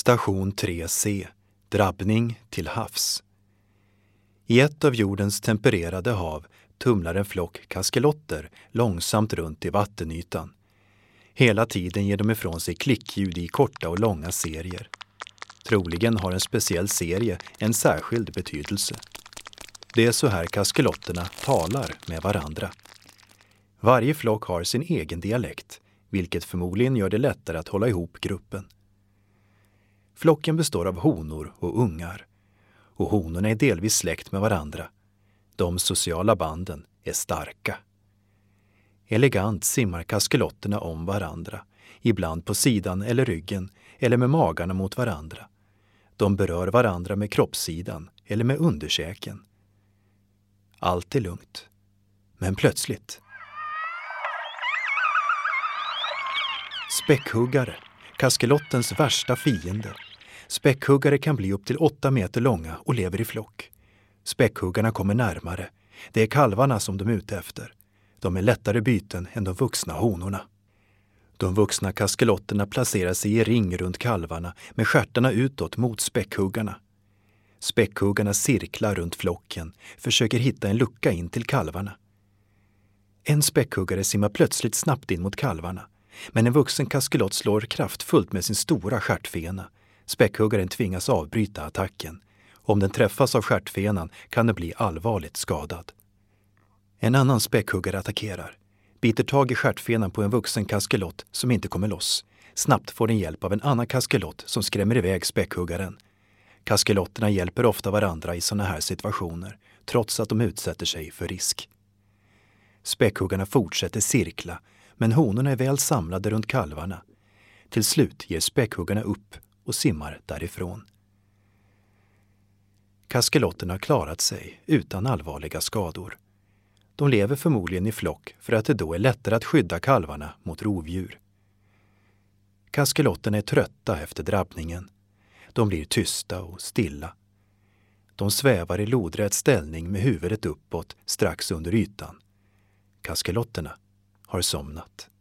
Station 3C. Drabbning till havs. I ett av jordens tempererade hav tumlar en flock kaskelotter långsamt runt i vattenytan. Hela tiden ger de ifrån sig klickljud i korta och långa serier. Troligen har en speciell serie en särskild betydelse. Det är så här kaskelotterna talar med varandra. Varje flock har sin egen dialekt, vilket förmodligen gör det lättare att hålla ihop gruppen. Flocken består av honor och ungar, och honorna är delvis släkt med varandra. De sociala banden är starka. Elegant simmar kaskelotterna om varandra, ibland på sidan eller ryggen eller med magarna mot varandra. De berör varandra med kroppssidan eller med underkäken. Allt är lugnt. Men plötsligt. Späckhuggare, kaskelottens värsta fiende. Späckhuggare kan bli upp till 8 meter långa och lever i flock. Späckhuggarna kommer närmare. Det är kalvarna som de är ute efter. De är lättare byten än de vuxna honorna. De vuxna kaskelotterna placerar sig i ring runt kalvarna med stjärtarna utåt mot späckhuggarna. Späckhuggarna cirklar runt flocken, försöker hitta en lucka in till kalvarna. En späckhuggare simmar plötsligt snabbt in mot kalvarna, men en vuxen kaskelott slår kraftfullt med sin stora stjärtfena. Späckhuggaren tvingas avbryta attacken. Om den träffas av stjärtfenan kan den bli allvarligt skadad. En annan späckhuggare attackerar. Biter tag i stjärtfenan på en vuxen kaskelott som inte kommer loss. Snabbt får den hjälp av en annan kaskelott som skrämmer iväg späckhuggaren. Kaskelotterna hjälper ofta varandra i sådana här situationer, trots att de utsätter sig för risk. Späckhuggarna fortsätter cirkla, men honorna är väl samlade runt kalvarna. Till slut ger späckhuggarna upp och simmar därifrån. Kaskelotterna har klarat sig utan allvarliga skador. De lever förmodligen i flock för att det då är lättare att skydda kalvarna mot rovdjur. Kaskelotterna är trötta efter drabbningen. De blir tysta och stilla. De svävar i lodrät ställning med huvudet uppåt strax under ytan. Kaskelotterna har somnat.